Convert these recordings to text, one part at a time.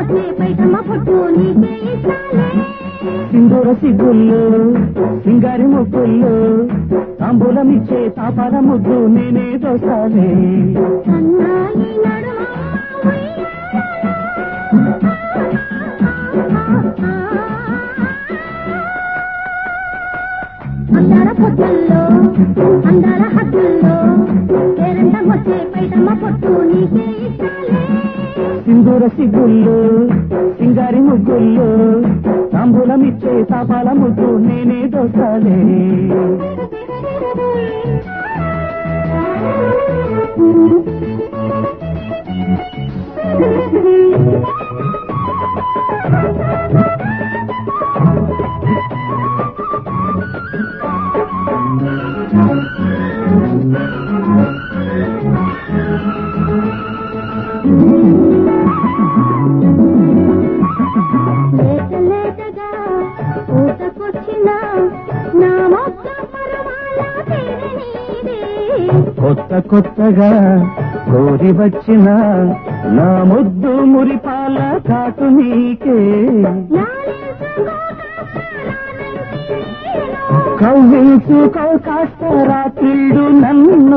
సింధూర సిగ్గుల్లో సింగారి ముగ్గుల్లో తాంబూలమిచ్చే తాపాల ముద్దు నేనే దోసాలే అందాల పొద్దుల్లో అందాల హద్దుల్లో పేరంటం వచ్చే పైటమ్మ పొట్టు నీకే ఇస్తాలే సింధూర సిగ్గుల్లో సింగారి ముగ్గుల్లో తాంబూలమిచ్చే తాపాల ముద్దు నేనే దోసాలే కొత్త కొత్తగా కోరి వచ్చిన నా ముద్దు మురిపాల కాటు నీకే కవ్వించుకో కాస్త రాత్రిడు నన్ను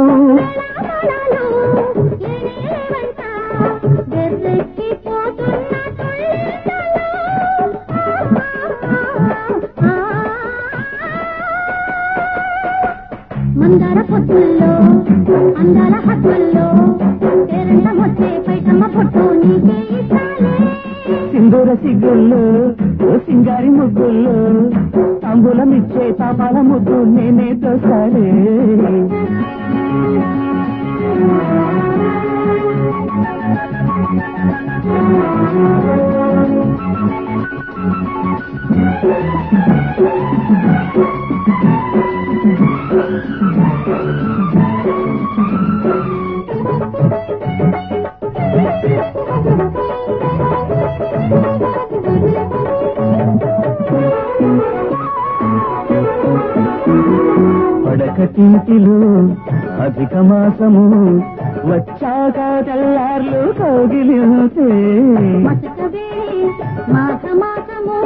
మందార పొద్దుల్లో అందాల హద్దుల్లో పేరంటం వచ్చే పైటమ్మ పొట్టు నీకే ఇస్తాలే సింధూర సిగ్గుల్లో సింగారి ముగ్గుల్లో తాంబూలమిచ్చే తాపాల ముద్దు నేనే దోసాలే పడకటింటిలో అధిక మాసము వచ్చాక తెల్లార్లు కౌగిలితే మాఘ మాసము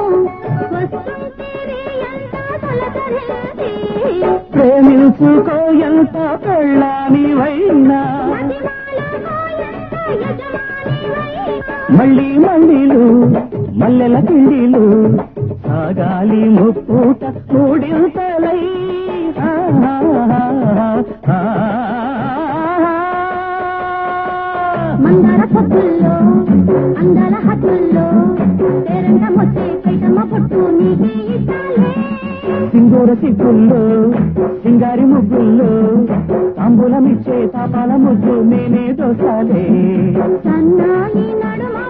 ప్రేమించుకో ఎంత పెళ్ళానివైనా మళ్ళీ మళ్ళీలు మల్లెల కిండిలు సాగాలి ముప్పూట మూడింతలై మందార పొద్దుల్లో అందాల హద్దుల్లో పేరంటం వచ్చే పైటమ్మ పొట్టు నీకే ఇస్తాలే సింధూర సిగ్గుల్లో సింగారి ముగ్గుల్లో తాంబూలమిచ్చే తాపాల ముద్దు నేనే దోసాలే సన్నాయి నడుమ